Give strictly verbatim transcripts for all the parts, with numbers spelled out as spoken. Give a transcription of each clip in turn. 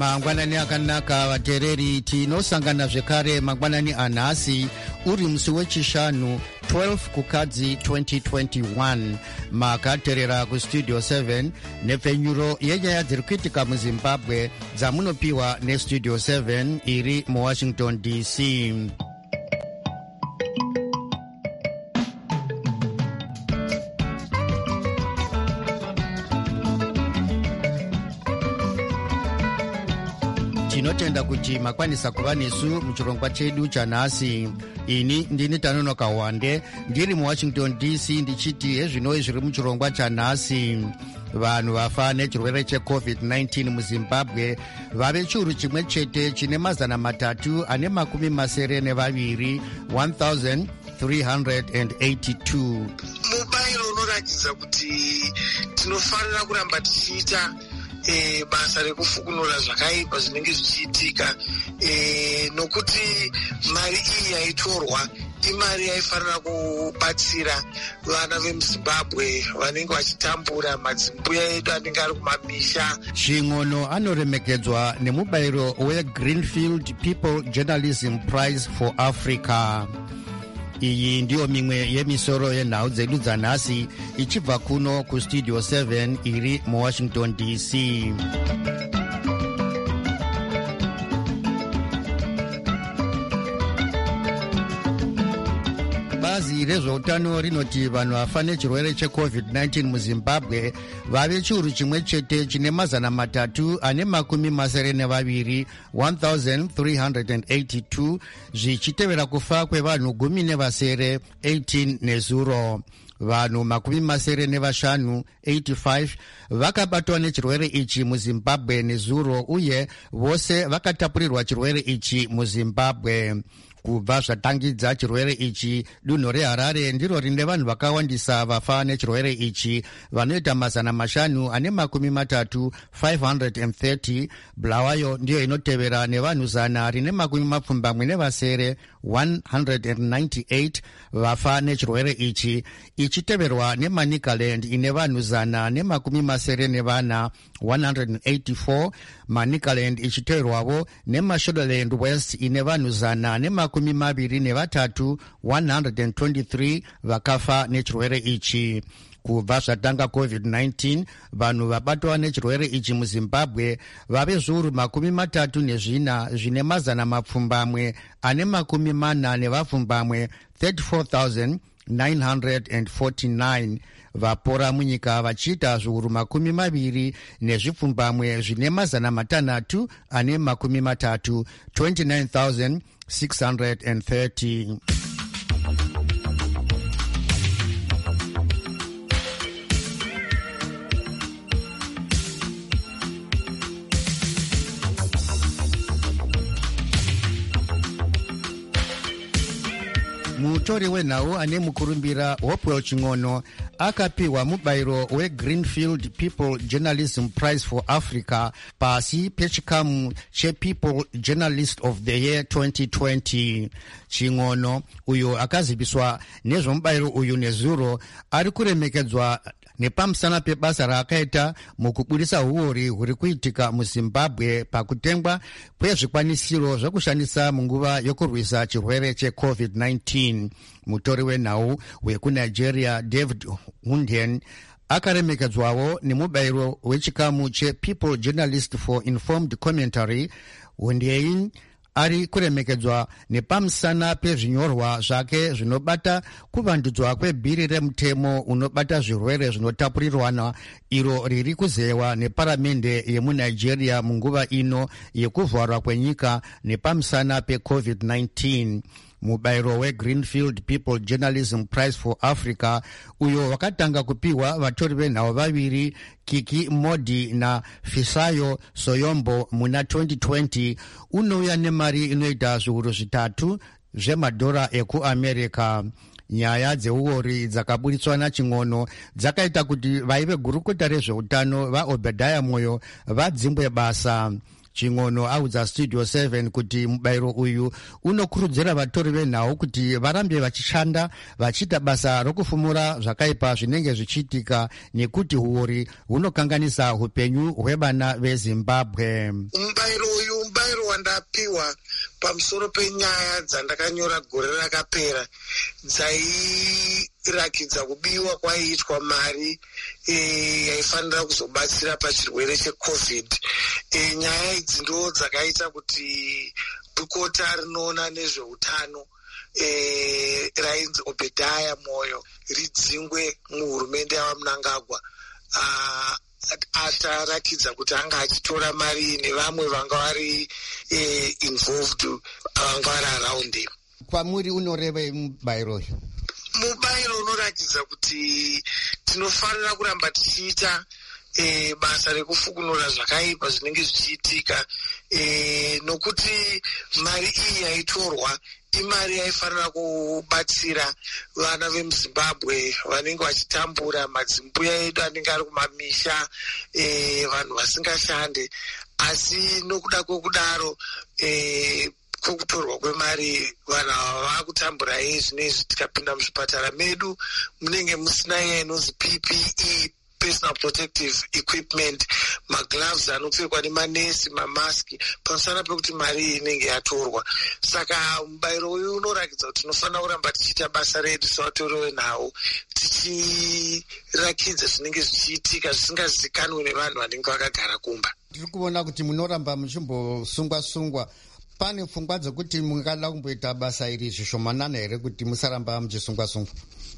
mangwanani akanaka vateereri, tinosangana zvekare mangwanani anhasi uri musi wechishanu twelve kukadzi twenty twenty-one. makateerera kustudio seven nepfenyuro yenyaya dziri kuitika muzimbabwe dzamunopiwa nestudio seven iri muwashington D C. tinotenda kuti makwanisa kuva nesu muchirongwa chedu chanhasi. ini ndini Tanonoka Wande ndiri muwashington D C ndichiti hezvinoi zviri muchirongwa chanhasi. vanhu vafa nechirwere checovid nineteen muzimbabwe vave chiuru chimwe chete chine mazana matatu ane makumi masere nevaviri one thousand three hundred eighty-two. mubairo unoratidza kuti tinofanira kuramba tichiita E, basa rekufukunura zvakaipa zvinenge zvichiitika, e, nokuti mari iyi yaitorwa imari yaifanira kubatsira vana vemuzimbabwe vanenge vachitambura, madzimbuya edu anenge ari kumamisha. Chingono anoremekedzwa nemubairo weGreenfield People Journalism Prize for Africa. iyi ndiyo mimwe yemisoro yenhau dzedu dzanhasi ichibva kuno kustudio seven iri muwashington D C. bazi rezveutano rinoti vanhu vafa nechirwere checovid nineteen muzimbabwe vave chiuru chimwe chete chine mazana matatu ane makumi masere nevaviri one thousand three hundred eighty-two, zvichitevera kufa kwevanhu gumi nevasere eighteen nezuro. vanhu makumi masere nevashanu eighty-five vakabatwa nechirwere ichi muzimbabwe nezuro, uye vose vakatapurirwa chirwere ichi muzimbabwe. kubva zvatangidza chirwere ichi, dunhu reharare ndiro rine vanhu vakawandisa vafa nechirwere ichi vanoita mazana mashanu ane makumi matatu five hundred thirty. bulawayo ndiyo inotevera nevanhu zana rine makumi mapfumbamwe nevasere one hundred ninety-eight vafa nechirwere ichi, ichiteverwa nemanicaland ine vanhu zana nemakumi masere nevana one hundred eighty-four. manicaland ichiteverwavo nemashodoland west ine vanhu zana nemakumi maviri nevatatu one hundred twenty-three vakafa nechirwere ichi. kubva zvatanga covid nineteen vanhu vabatwa nechirwere ichi muzimbabwe vave zviuru makumi matatu nezvina zvine mazana mapfumbamwe ane makumi mana nevapfumbamwe thirty-four thousand nine hundred forty-nine. vapora munyika vachiita zviuru makumi maviri nezvipfumbamwe zvine mazana matanhatu ane makumi matatu twenty-nine thousand six hundred thirty. mutori wenhau ane mukurumbira Hopewell Chingono akapiwa mubairo weGreenfield People Journalism Prize for Africa pasi pechikamu chePeople Journalist of the Year twenty twenty. Chingono uyo akaziviswa nezvomubairo uyu nezuro ari kuremekedzwa nepamusana pebasa raakaita mukubudisa huori huri kuitika muzimbabwe pakutengwa kwezvikwanisiro zvekushandisa munguva yokurwisa chirwere checovid nineteen. mutori wenhau wekunigeria David Hunden akaremekedzwawo nemubairo wechikamu chePeople Journalist for Informed Commentary. Hunden ari kuremekedzwa nepamusana pezvinyorwa zvake zvinobata kuvandudzwa kwebhiri remutemo unobata zvirwere zvinotapurirwana iro riri kuzewa neparamende yemunigeria munguva ino yekuvharwa kwenyika nepamusana pecovid nineteen. mubairo weGreenfield People Journalism Prize for Africa uyo wakatanga kupiwa vatori venhau vaviri Kiki Modi na Fisayo Soyombo muna twenty twenty unouya nemari inoita zviuru zvitatu zvemadhora ekuamerica. nyaya dzeuori dzakaburitswa naChingono dzakaita kuti vaive gurukota rezveutano vaObadiah Moyo vadzimbwe basa. Chingono audza Studio seven kuti mubayiro uyu unokurudzira vatori venhau kuti varambe vachishanda vachiita basa rokufumura zvakaipa zvinenge zvichiitika nekuti huori hunokanganisa upenyu hwevana veZimbabwe. Mubayiro uyu mubayiro wandapiwa pamusoro penyaya dzandakanyora gore rakapera dzairakidza kubiwa kwaiitwa mari e, yaifanira kuzobatsira pachirwere cheCovid. E, nyaya idzi ndo dzakaita kuti bukota rinoona nezveutano e, rainzi Obedaya Moyo ridzingwe muhurumende yavaMnangagwa. uh, atarakidza kuti anga achitora mari nevamwe vanga vari eh, involved vanga vari around him. Kwamuri unoreva mubayiro uyu? Mubayiro unorakidza kuti tinofanira kuramba tichiita E, basa rekufukunura zvakaipa zvinenge zvichiitika e, nokuti mari iyi yaitorwa imari yaifanira kubatsira vana vemuZimbabwe vanenge vachitambura, madzimbuya edu anenge ari kumamisha, e, vanhu vasingashande. Asi nokuda kwokudaro e, kwokutorwa kwemari vanhu ava vakutambura hei zvinezvi. Tikapinda muzvipatara medu munenge musina iya inonzi P P E, personal protective equipment, magloves anopfekwa nemanesi, mamaski, pamusana pekuti mari iyi inenge yatorwa. Saka mubayiro uyu unorakidza kuti tinofanira kuramba tichiita basa redu sevatori venhau, tichirakidza zvinenge zvichiitika zvisingazikanwi nevanhu vanenge vakagara kumba. Tiri kuona kuti munoramba muchimbosungwa-sungwa. Pane pfungwa dzokuti mungada kumboita basa iri zvishomanana here kuti musaramba muchisungwa-sungwa?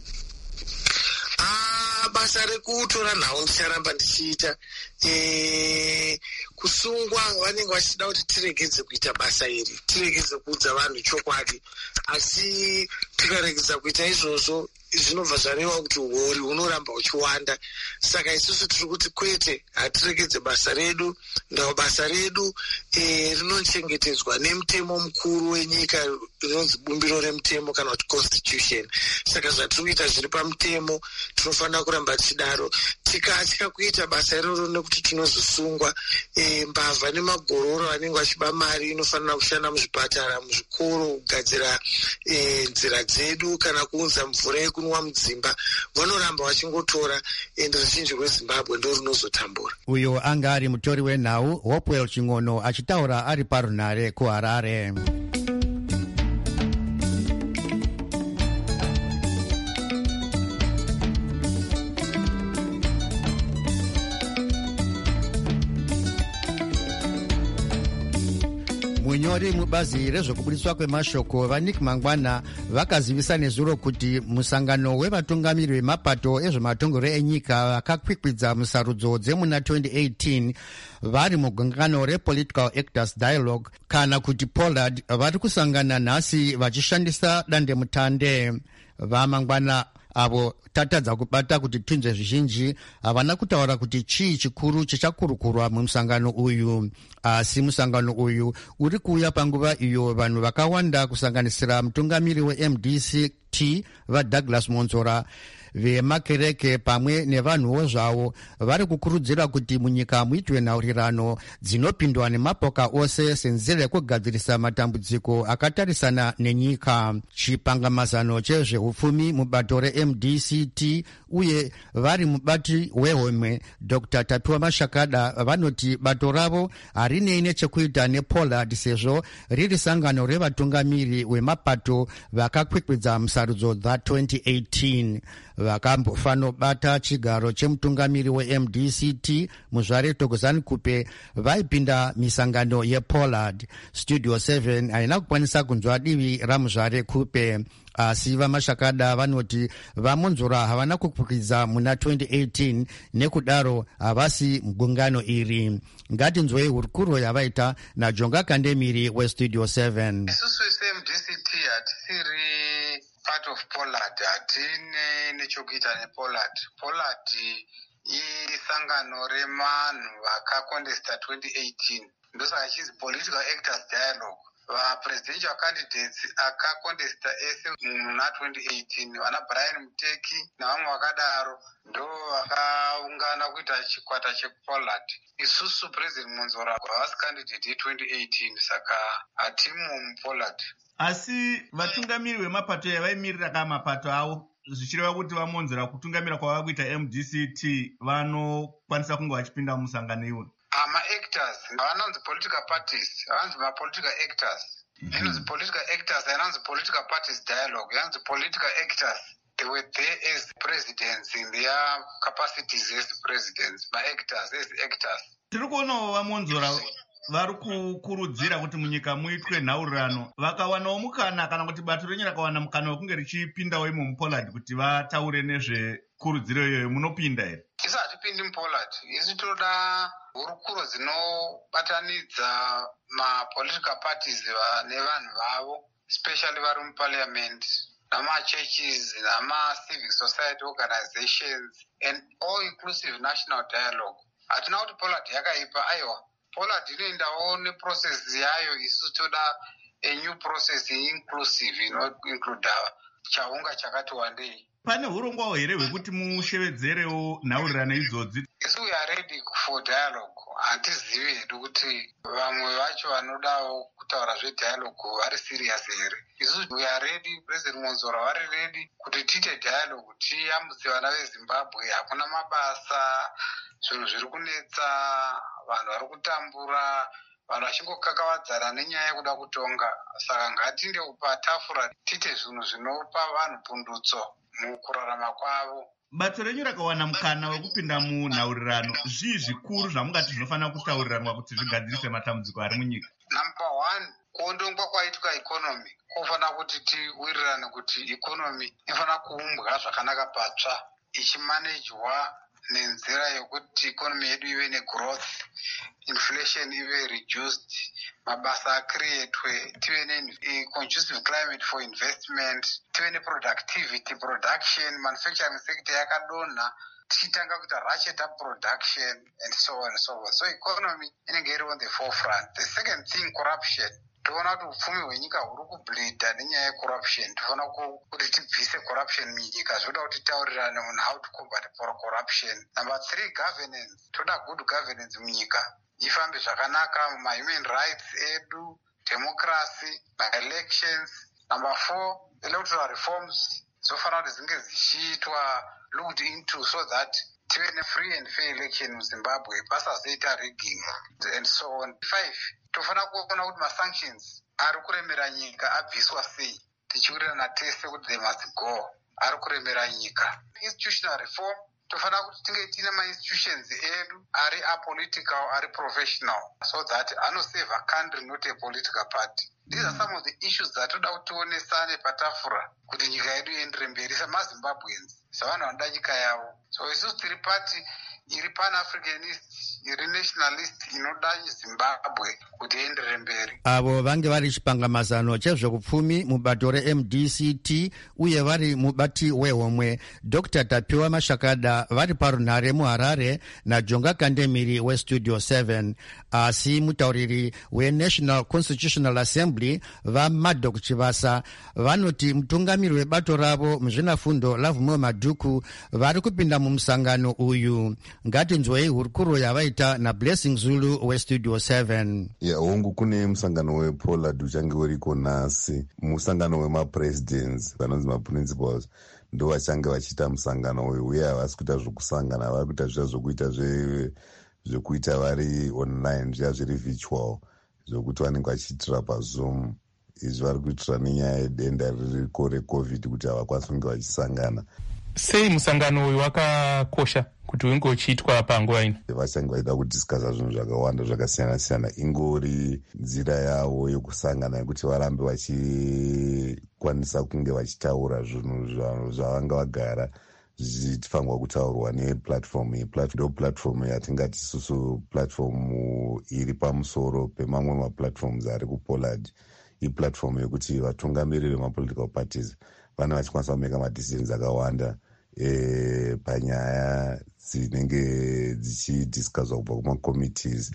Basa rekutora nhau ndicharamba ndichiita. E, kusungwa vanenge vachida kuti tiregedze kuita basa iri, tiregedze kuudza vanhu chokwadi. Asi tikaregedza kuita izvozvo zvinobva zvareva kuti huori hunoramba huchiwanda. Saka isusu tiri kuti kwete, hatiregedze basa redu. Ndau basa redu e, rinochengetedzwa nemutemo mukuru wenyika rinonzi bumbiro remutemo kana kuti constitution. Saka zvatiri kuita zviri pamutemo tinofanira kuramba tichidaro. Tikatya kuita basa iroro nekuti tinozosungwa, e, mbavha nemagororo anenge achiba mari inofanira kushanda muzvipatara, muzvikoro, kugadzira e, nzira dzedu kana kuunza mvura yekunwa mudzimba, vanoramba vachingotora, ende ruzhinji rweZimbabwe ndo runozotambura. Uyo anga ari mutori wenhau Hopewell Chingono achitaura ari parunare kuHarare. Munyori mubazi rezvekubudiswa kwemashoko vaNick Mangwana vakazivisa nezuro kuti musangano wevatungamiri vemapato ezvematongero enyika vakakwikwidza musarudzo dzemuna twenty eighteen vari mugungano rePolitical Actors Dialogue kana kuti Pollard vari kusangana nhasi vachishandisa dandemutande. VaMangwana avo tatadza kubata kuti tinzwe zvizhinji havana kutaura kuti chii chikuru chichakurukurwa mumusangano uyu. Asi musangano uyu uri kuuya panguva iyo vanhu vakawanda kusanganisira mutungamiri weM D C T vaDouglas Monzora vemakereke pamwe nevanhuwo zvavo vari kukurudzira kuti munyika muitwe nhaurirano dzinopindwa nemapoka ose senzira yekugadzirisa matambudziko akatarisana nenyika. Chipangamazano chezveupfumi mubato reM D C T uye vari mubati wehomwe Doctor Tapiwa Mashakada vanoti bato ravo harinei nechekuita nePollard sezvo riri sangano revatungamiri wemapato vakakwikwidza musarudzo dza twenty eighteen. Vakambofanobata chigaro chemutungamiri weM D C T muzvare Thokozani Kupe vaipinda misangano yePollard. Studio seven haina kukwanisa kunzwa divi ramuzvare Kupe. Asi vaMashakada vanoti vaMonzora havana kukwikwiza muna twenty eighteen nekudaro havasi mugungano iri. Ngatinzwei hurukuro yavaita naJonga Kandemiri weStudio seven. Isusu seM D C T hatisiri part of Pollard, hatine nechokuita nePollard. Pollard isangano remanhu vakakontesta twenty eighteen ndosaka chizi Political Actors Dialogue. vapresidential candidates akakontesta ese muna twenty eighteen vana Brian Muteki navamwe vakadaro ndo vakaungana kuita chikwata chePollard. Isusu President Monzora havasi candidate ye20 eighteen saka hatimu muPollard. Asi vatungamiri vemapato yavaimirira kama mapato avo zvichireva kuti vamonzera kutungamira kwava kuita M D C T vanokwanisa kunge vachipinda musangano iwo. Ama-actors havanonzi political parties, havanzi ma-political actors. Inonzi political actors, hainonzi political parties dialogue, yanonzi political actors. They were there as presidents in their capacities as presidents, ma-actors as actors. Tiri kuonawo vamonzora vari kukurudzira kuti munyika muitwe nhaurirano vakawanawo mukana kana kuti bato renyu rakawana mukana wekunge richipindawo imo muPollard kuti vataure nezvekurudziro iyoyo, munopinda here? Isu hatipindi muPollard. Isu toda hurukuro dzinobatanidza ma-political parties nevanhu vavo, especially vari muparliament, nama-churches, nama-civic society organizations, and all-inclusive national dialogue. Hatina kuti Pollard yakaipa, aiwa. Pollard inoendawo neprocess yayo. Isu toda a new process inclusive inoinclude chaunga chakati wandei. Pane hurongwawo here hwekuti mushevedzerewo nhaurirano idzodzi? Isu we are ready for dialogue. Hatizivi hedu kuti vamwe vacho vanodawo kutaura zvedialogue vari serious here. Isu we are ready, President Monzora vari ready kuti tiite dialogue, tiyambutse vana veZimbabwe. Hakuna mabasa, zvinhu zviri kunetsa, vanhu vari kutambura, vanhu vachingokakavadzana nenyaya yekuda kutonga. Saka ngatinde patafura tiite zvinhu zvinopa vanhu pundutso mukurarama kwavo. Bato renyu rakawana mukana wekupinda munhaurirano, zvii zvikuru zvamungati zvinofanira kutauriranwa kuti zvigadzirise matambudziko ari munyika? Number one, kuondongwa kwaitwa ikonomi. Kunofanira kuti tiwirirane kuti ikonomi inofanira kuumbwa zvakanaka patsva, ichimanejwa nenzira yekuti ikonomi yedu ive negrowth, inflation ive reduced, mabasa acreatwe, tive ne-conducive climate for investment, tive ne-productivity, production, manufacturing sector yakadonha, tichitanga kuita ratchet up production, and so on and so forth. So economy inenge iri on the forefront. The second thing, corruption. Toona kuti upfumi hwenyika huri kubleedha nenyaya yecorruption. Toona kuti tibvise corruption munyika. Zvoda kuti taurirane on how to combat corruption. Number three, governance. Toda good governance munyika. Ifambe zvakanaka ma-human rights edu, democracy, ma-elections. Number four, electoral reforms. Zofanira kuti dzinge dzichiitwa looked into so that tive ne-free and fair election muZimbabwe, pasazoita rigging and so on. Five, tofanira kuona kuti ma-sanctions ari kuremera nyika abviswa sei, tichiwirirana tese kuti they must go, ari kuremera nyika. Institutional reform, tofanira kuti tinge tine ma-institutions edu ari apolitical, ari professional, so that anosave a country, not a political party. These are some of the issues that toda kuti tionesane patafura kuti nyika yedu iendere mberi samaZimbabweans, savanhu vanoda nyika yavo. So isusu tiri pati iri pan-Africanist, iri nationalist, inoda Zimbabwe kuti iendere mberi. Avo vange vari chipangamazano chezvekupfumi mubato reM D C T uye vari mubati wehomwe Doctor Tapiwa Mashakada vari parunhare muHarare naJonga Kandemiri weStudio seven. Asi mutauriri weNational Constitutional Assembly vaMadok Chivasa vanoti mutungamiri webato ravo muzvinafundo Lavumwe Madhuku vari kupinda mumusangano uyu. Ngatinzwei hurukuro yavaita naBlessing Zulu weStudio seven. Yeah, hongu kune musangano wePollard uchange uriko nhasi. Musangano wemapresidents vanonzi maprincipals ndo vachange vachiita musangano uyu uye havasi kuita zvokusangana, vari kuita zviya zvokuita zvekuita vari online, zviya zviri virtual zvokuti vanenge vachiitira paZoom. Izvi vari kuitira nenyaya yedenda ririko reCovid kuti havakwanisi kunge vachisangana. Sei musangano uyu wakakosha kuti unge uchiitwa panguva ino? Vachange vaida kudhiskasa zvinhu zvakawanda zvakasiyana-siyana, ingori nzira yavo yokusangana yekuti varambe vachikwanisa kunge vachitaura zvinhu zvavanga vagara zvichifanirwa kutaurwa neplatform iyi. Ndo platform yatingati isusu platform iri pamusoro pemamwe maplatforms ari kuPollard. Iplatform yekuti vatungamiri vemapolitical parties vana vachikwanisa kumeka madecisions akawanda e, panyaya dzinenge dzichidhiskaswa kubva kumacommittees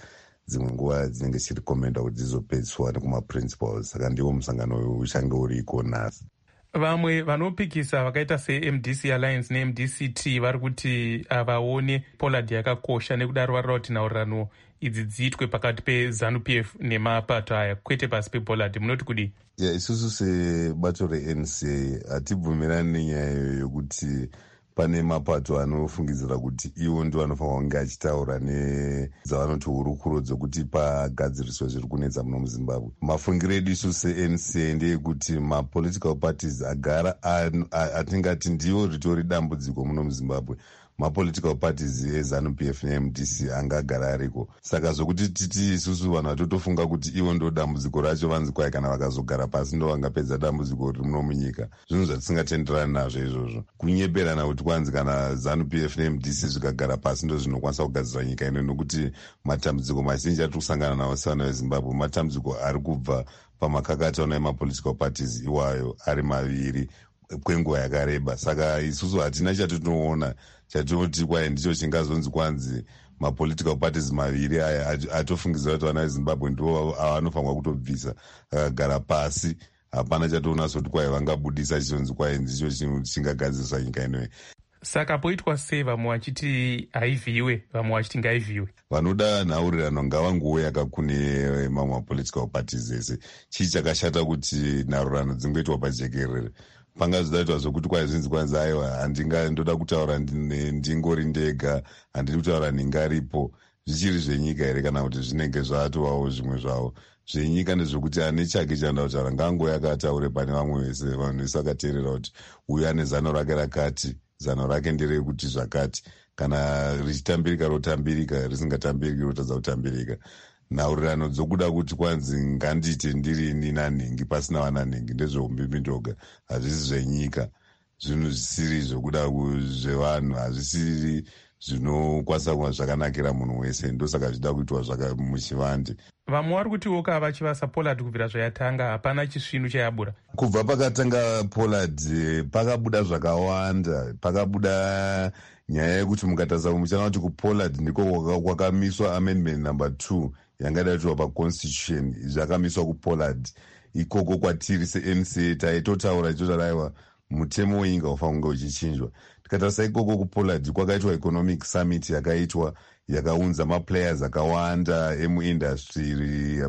dzimwe nguva dzinenge chirekomenda kuti dzizopedziswa nekumaprincipals. Saka ndiwo musangano uyu uchange uriko nhasi. Vamwe vanopikisa vakaita se-M D C Alliance ne-M D C T vari kuti havaone Pollard yakakosha, nekudaro varira kuti nhaurirano idzi dziitwe pakati peZANU P F nemapato aya kwete pasi pePollard. Munoti kudii? Yeah, isusu sebato re-N C A hatibvumirani nenyaya yokuti pane mapato anofungidzira kuti iwo ndo anofanira kunge achitaura nedzavanoti hurukuro dzokuti pagadziriswe zviri kunetsa muno muZimbabwe. Mafungiro edu isu se-N C A ndeyekuti mapolitical parties agara atingati ndiwo ritori dambudziko muno muZimbabwe. Mapolitical parties eZANU P F ne-M D C angagara ariko. Saka zvokuti titi isusu vanhu vatotofunga kuti ivo ndo dambudziko racho vanzi kwai kana vakazogara pasi ndo vangapedza dambudziko riri muno munyika. Zvinhu zvatisingatenderani nazvo izvozvo. Kunyeperana kuti kwanzi kana ZANU P F ne-M D C zvikagara pasi ndo zvinokwanisa kugadzira nyika ino, nokuti matambudziko mazhinji ari kusangana nawo sevana veZimbabwe matambudziko ari kubva pamakakatauna emapolitical parties iwayo ari maviri kwenguva yakareba. Saka isusu hatina chatinoona chatinoti kwai ndicho chingazonzi kwanzi mapolitical parties maviri aya atofungidzira kuti vana veZimbabwe ndivo avanofanirwa kutobvisa akagara pasi. Hapana chatoona soti kwai vangabudisa chichonzi kwai ndicho chingagadzirisa nyika inoyi. Saka poitwa sei vamwe vachiti haivhiwe, vamwe vachiti ngaivhiwe? Vanoda nhaurirano ngavangouya kune mamwe mapolitical parties ese. Chii chakashata kuti nhaurirano dzingoitwa pajekerere? Pangazodaitwa zvokuti kwai zvinzi kwanzi aiwa handingandoda kutaura ndingori ndega, handidi kutaura ndingaripo. Zvichiri zvenyika here kana kuti zvinenge zvatovawo zvimwe zvavo zvenyika? Ndezvokuti ane chake chaanoda kutaura ngaangoya akataure pane vamwe vese. Vanhu vese vakateerera kuti uyu ane zano rake rakati, zano rake nderekuti zvakati. Kana richitambirika rotambirika, risingatambiriki rotadza kutambirika. Nhaurirano dzokuda kuti kwanzi ngandite ndiri ini nanhingi pasina vananhingi ndezveumbimbi ndoga, hazvisi zvenyika. Zvinhu zvisiri zvokuda zvevanhu, hazvisiri zvinokwanisa kuva zvakanakira munhu wese, ndosaka zvida kuitwa muchivande. Vamwe vari kutiwo ka vachivasa Pollard kubvira zvayatanga hapana chisvinu chayabura. Kubva pakatanga Pollard pakabuda zvakawanda. Pakabuda nyaya yekuti mukatarisa muchana kuti kuPollard ndiko kwakamiswa amendment number two yangadaitwa paconstitution. Zvakamiswa kuPollard ikoko kwatiri se-N C A taitotaura ichotaraiwa mutemo wenyika ufanira kunge uchichinjwa. Tikatarisa ikoko kuPollard kwakaitwa economic summit yakaitwa yakaunza maplayers akawanda emuindustry,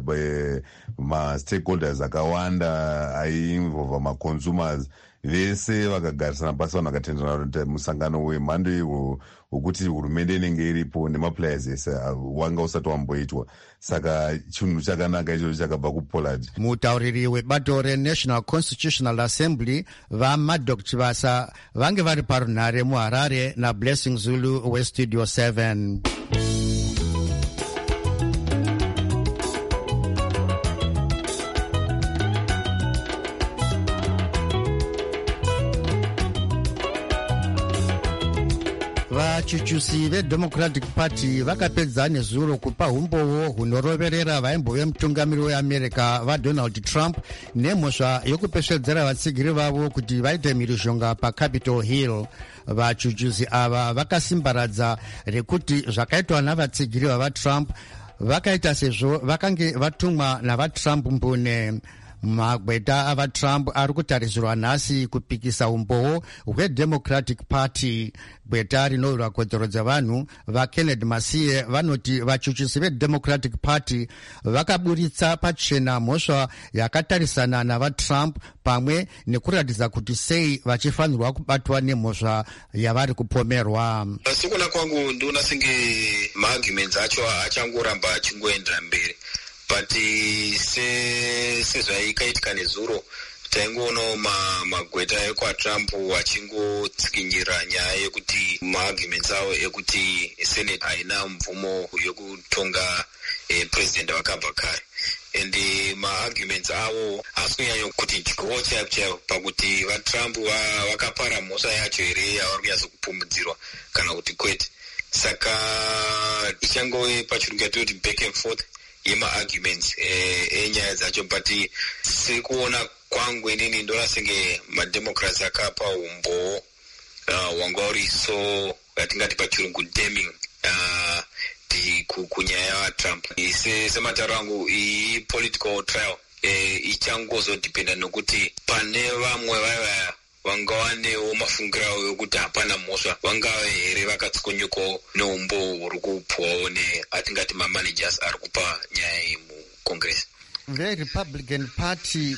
mastakeholders akawanda aiinvolva maconsumers vese vakagarisana pasi. Vanhu vakatenderana kuti musangano wemhando iwo wokuti hurumende inenge iripo nemaplayers ese wanga usati wamboitwa. Saka chinhu chakanaka ichocho chakabva kuPollard. Mutauriri webato reNational Constitutional Assembly vaMaddock Chivasa vange vari parunhare muHarare naBlessing Zulu weStudio seven. vachuchusi veDemocratic Party vakapedza nezuro kupa umbowo hunoroverera vaimbove mutungamiri weAmerica vaDonald Trump nemhosva yokupesvedzera vatsigiri vavo kuti vaite mhirizhonga paCapitol Hill. Vachuchusi ava vakasimbaradza rekuti zvakaitwa navatsigiri vavaTrump vakaita sezvo vakange vatumwa navaTrump mbune. Magweta avaTrump ari kutarisirwa nhasi kupikisa umbowo hweDemocratic Party. Gweta rinowirwa kodzero dzavanhu vaKenneth Masiye vanoti vachuchusi veDemocratic Party vakaburitsa pachena mhosva yakatarisana navaTrump pamwe nekuratidza kuti sei vachifanirwa kubatwa nemhosva yavari kupomerwa. Sikuona kwangu ndinoona senge maarguments acho achangoramba achingoendera mberi. But sezvaikaitika nezuro taingoonawo magweta ekwaTrump achingotsikinyira nyaya yekuti maarguments avo ekuti Senate haina mvumo yokutonga eh, president vakabva kare. And maarguments avo haasi kunyanya kuti dyo chaipo chaipo pakuti vaTrump vakapara mhosva yacho here yavari kunyatsokupumudzirwa kana kuti kwete. Saka ichangove pachirungu yatoti back and forth yemaarguments enyaya eh, dzacho. But siri kuona kwangu inini ndoona senge mademocrats akapa umbowo uh, wanga uri so yatingati pachirungu damning uh, kunyaya yaTrump. Sematauro angu i-political trial ichangozodhipenda nokuti pane vamwe vaya vangawanewo mafungiro ekuti hapana mhosva vangave here vakatsikonyukawo neumbo huri kupuwawo neatingati mamanagers ari kupa nyaya iyi mucongress. VeRepublican Party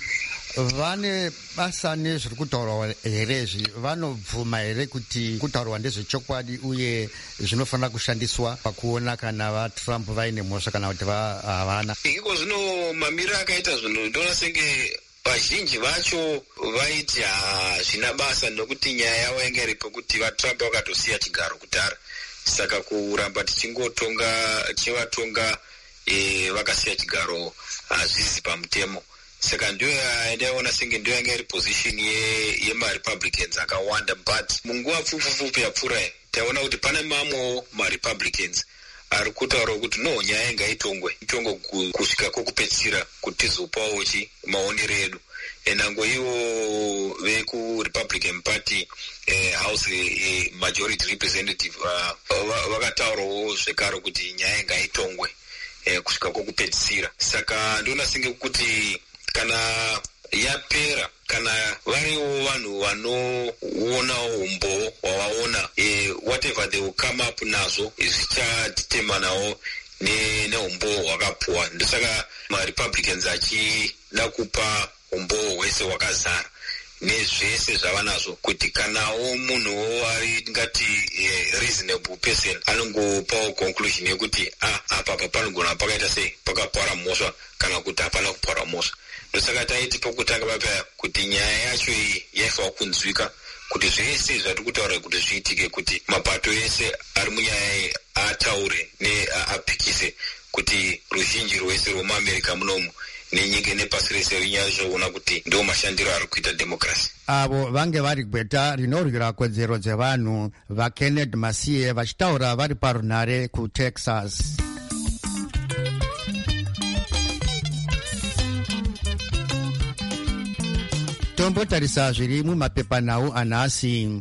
vane basa nezviri kutaurwa here izvi, vanobvuma here kuti kutaurwa ndezvechokwadi uye zvinofanira kushandiswa pakuona kana vaTrump vaine mhosva kana kuti havana? Iko zvino mamiriro akaita zvinhu ndoona senge vazhinji vacho vaiti hazvina basa nokuti nyaya yavo yanga iripo kuti vaTrump vakatosiya chigaro kutara, saka kuramba tichingotonga tichivatonga e, vakasiya chigaro hazvisi pamutemo. Saka ndio ndaiona senge ndio yanga iri position yemaRepublicans akawanda, but munguva pfupi yapfuura taona kuti pane mamwewo maRepublicans ari kutaura kuti no, nyaya ngaitongwe itongwe kusvika kwokupedzisira kuti tizopawo chi maonero edu. Enango ivo vekuRepublican Party eh, House eh, Majority Representative vakataurawo uh, zvekare kuti nyaya ngaitongwe eh, kusvika kwokupedzisira. Saka ndona senge kuti kana yapera, kana variwo vanhu vanoona umbo wavaona eh, whatever they will come up nazo zvichatitemanawo neumbo hwakapuwa. Ndosaka maRepublicans achida kupa umbo hwese hwakazara nezvese zvavanazvo, kuti kanawo munhuwo ari ngati eh, reasonable person anongopawo conclusion yekuti ah, apa panogona pakaita sei, pakapara mhosva kana kuti hapana kupara mhosva. Ndosaka taiti pokutanga papaya kuti nyaya yacho iyi yaifanira kunzwika, kuti zvese zvatiri kutaura kuti zviitike, kuti mapato ese ari munyaya iyi ataure neapikise kuti ruzhinji rwese rwemuAmerica munomu nenyika nepasi rese rinyaya zvoona kuti ndo mashandiro ari kuita democracy. Avo vange vari gweta rinorwira kodzero dzevanhu vaKenneth Masiye vachitaura vari parunhare kuTexas. Tombotarisa zviri mumapepanhau anhasi.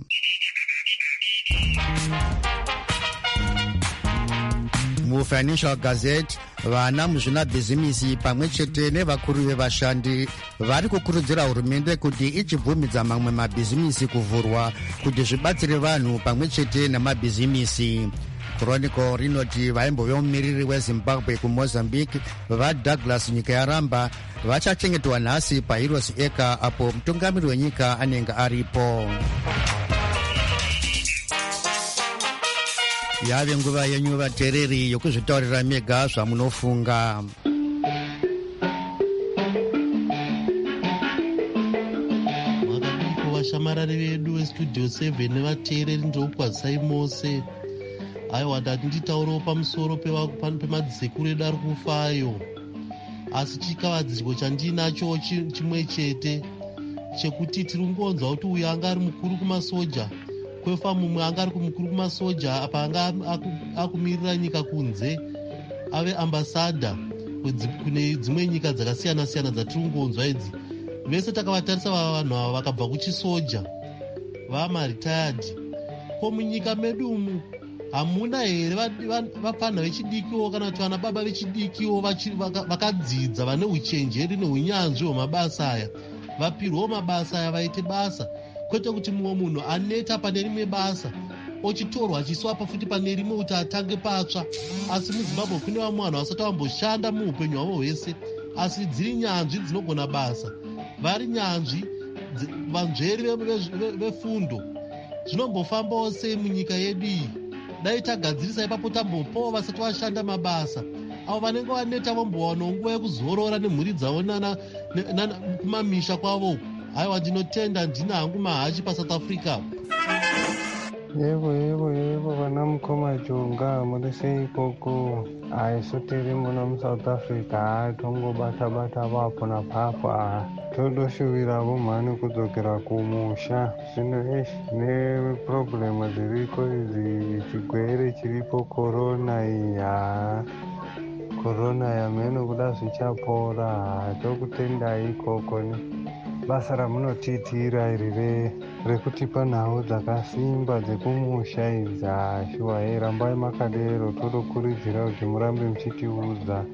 MuFinancial Gazette, vana muzvinabhizimisi pamwe chete nevakuru vevashandi vari kukurudzira hurumende kuti ichibvumidza mamwe mabhizimisi kuvhurwa kuti zvibatsire vanhu pamwe chete namabhizimisi. Chronicle rinoti vaimbove mumiriri weZimbabwe kuMozambique vaDouglas nyika yaramba vachachengetwa nhasi paHeroes Acre apo mutungamiri wenyika anenge aripo. Yave nguva yenyu vateereri yokuzvitaurira mega zvamunofunga. Vakadiko vashamarari vedu vestudio seven nevateereri ndinokukwazisai mose. Aiwa, ndati nditaurawo pamusoro pemadzikuru edu ari kufayo, asi chikavadzirwo chandinacho chimwe chete chekuti tiri kungonzwa kuti uyu anga ari mukuru kumasoja kwefa mumwe anga ari mukuru kumasoja apa anga akumirira nyika kunze ave ambasadha kune dzimwe nyika dzakasiyana siyana dzatiri kungonzwa idzi. Vese takavatarisa vanhu ava vakabva kuchisoja vamaritayadi. Ko munyika medu umu hamuna here vapanha vechidikiwo kana kuti vana baba vechidikiwo vakadzidza vane uchenjeri neunyanzvi hwemabasa aya, vapirwawo mabasa aya vaite basa, kwete kuti mumwe munhu aneta pane rimwe basa ochitorwa achiswa pafuti pane rimwe kuti atange patsva. Asi muZimbabwe kune vamwe vanhu vasati vamboshanda muupenyu hwavo hwese, asi dziri nyanzvi dzinogona basa, vari nyanzvi vanzveri vefundo. Zvinombofambawo sei munyika yedu iyi? Dai tagadzirisa ipapo tambopawo vasati vashanda mabasa, avo vanenge vaneta vambowanawo nguva yekuzorora nemhuri dzavo kumamisha kwavo. Haiwa, ndinotenda ndina hangu mahachi paSouth Africa. Yebo yebo yebo vana mukoma jonga muri sei ikoko? Aisu tiri muno muSouth Africa tongobata bata vapo napapo, todoshuvira vomhani kudzokera kumusha. Zvino eshi neproblemu dziriko idzi, chigwere chiripo korona iya, korona yameno kuda zvichapora, tokutendai ikoko ne basa ramunotiitira iri rekutipa nhau dzakasimba dzekumusha idzi. Shuwa hei, rambai makadero, todokurudzira kuti murambe muchitiudza.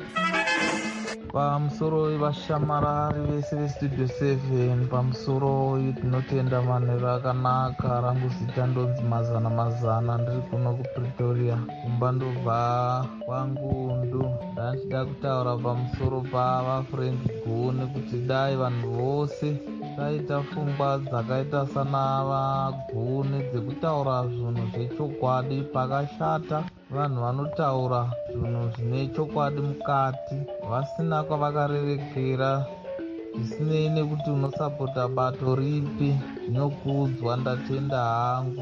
Pamusoro vashamarari vese vestudio seven, pamusoro tinotenda manheru akanaka. Rangu zita ndonzi mazana mazana, ndiri kuno kupretoria kumba ndobva kwangundu. Ndachida kutaura pamusoro pava Frank Guni kuti dai vanhu vose taita pfungwa dzakaita sana vaguni dzekutaura zvinhu zvechokwadi pakashata. Vanhu vanotaura zvinhu zvine chokwadi mukati vasina kwavakarerekera, zvisinei nekuti unosapota bato ripi, zvinokuudzwa. Ndatenda hangu.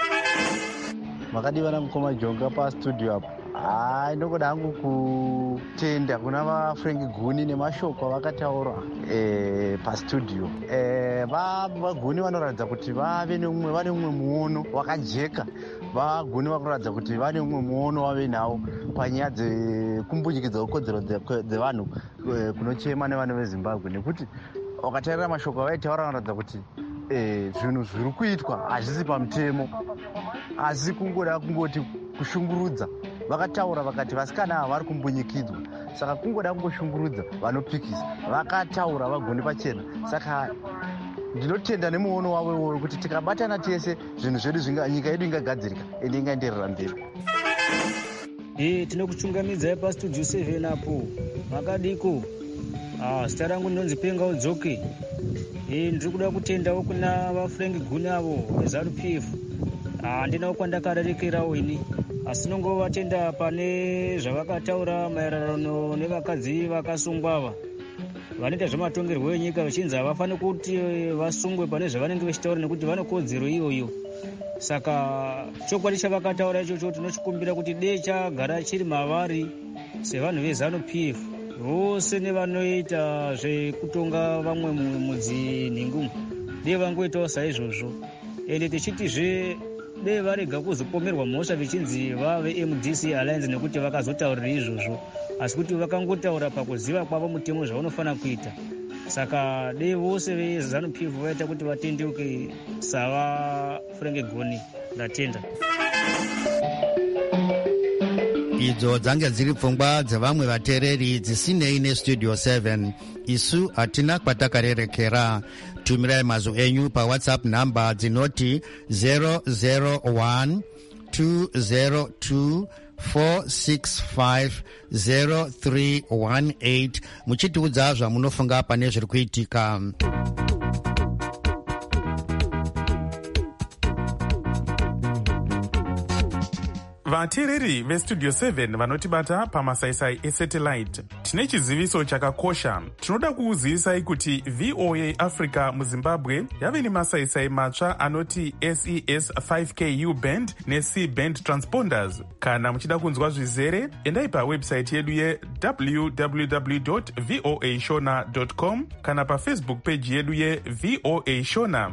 Makadivana mukoma jonga pastudio apo. Hai, ndokuda hangu kutenda kuna vaFrank Guni nemashoko avakataura e, pastudio. E, vaguni vanoratidza kuti vave neumwe vane umwe muono wakajeka. Vaguni vakuratidza kuti vane umwe muono wave nawo panyaya dzekumbunyikidzwa ukodzero dzevanhu kunochema nevanhu veZimbabwe, nekuti wakatarira mashoko avaitaura vanoratidza kuti e, zvinhu zviri kuitwa hazvisi pamutemo, asi kungoda kungoti kushungurudza. Vakataura vakati vasikana ava vari kumbunyikidzwa, saka kungoda kungoshungurudza vanopikisa. Vakataura vaguni pachena, saka ndinotenda nemuono wavo wekuti tikabatana tese zvinhu zvedu nyika yedu ingagadzirika ende ingaenderera mberi. E, tinokuchungamidzai pastudio seven apo. Makadiko? Ah, zita rangu ndinonzi Penga Udzoke. E, ndiri kuda kutendawo kuna vaFrank Guni avo veZanu P F. Handinawo kwandakarerekerawo ini, asi nongovatenda pane zvavakataura maererano nevakadzi vakasungwa ava vanoita zvematongerwo enyika, vachinzi havafani kuti vasungwe pane zvavanenge vachitaura nekuti vane kodzero iyoyo. Saka chokwadi chavakataura ichocho tinochikumbira kuti dei chagara chiri mavari sevanhu veZanu P F vose nevanoita zvekutonga vamwe mudzinhingu, dei vangoitawo saizvozvo. Ende tichitizve dei varega kuzopomerwa mhosva vichinzi vave M D C Alliance nekuti vakazotaurira izvozvo, asi kuti vakangotaura pakuziva kwavo mutemo zvaunofanira kuita. Saka dei vose veZanu P F vaita kuti vatendeuke sava Frank Guni. Ndatenda. Idzo dzange dziri pfungwa dzevamwe vateereri dzisinei nestudio seven. Isu hatina kwatakarerekera. Tumirai mazwi enyu paWhatsApp namba dzinoti zero zero one two zero two four six five zero three one eight muchitiudza zvamunofunga pane zviri kuitika. vateereri vestudio seven vanotibata pamasaisai esatellite, tine chiziviso chakakosha. Tinoda kukuzivisai kuti V O A Africa muZimbabwe yave nemasaisai matsva anoti S E S five K U band neC band transponders. Kana muchida kunzwa zvizere, endai pawebsite yedu ye w w w dot voa shona dot com kana pafacebook page yedu ye V O A Shona.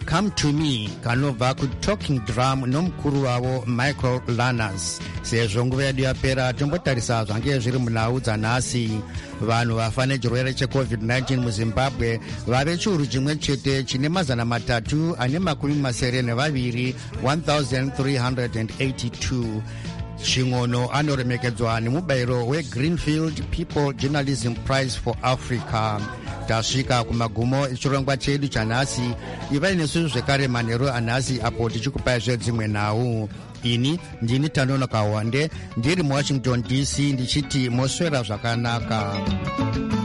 Come to Me kanobva kuTalking Drum nomukuru wavo Michael Lanas. Sezvo nguva yedu yapera tombotarisa zvange zviri munhau dzanhasi. Vanhu vafa nechirwere checovid nineteen muzimbabwe vave chiuru chimwe chete chine mazana matatu ane makumi masere nevaviri one thousand three hundred eighty-two. Chingono anoremekedzwa nemubayiro weGreenfield People Journalism Prize for Africa. Tasvika kumagumo echirongwa chedu chanhasi. Ivai nesu zvekare manheru anhasi apo tichikupai zvedzimwe nhau. Ini ndini Tanono Kawande ndiri muWashington D C ndichiti moswera zvakanaka.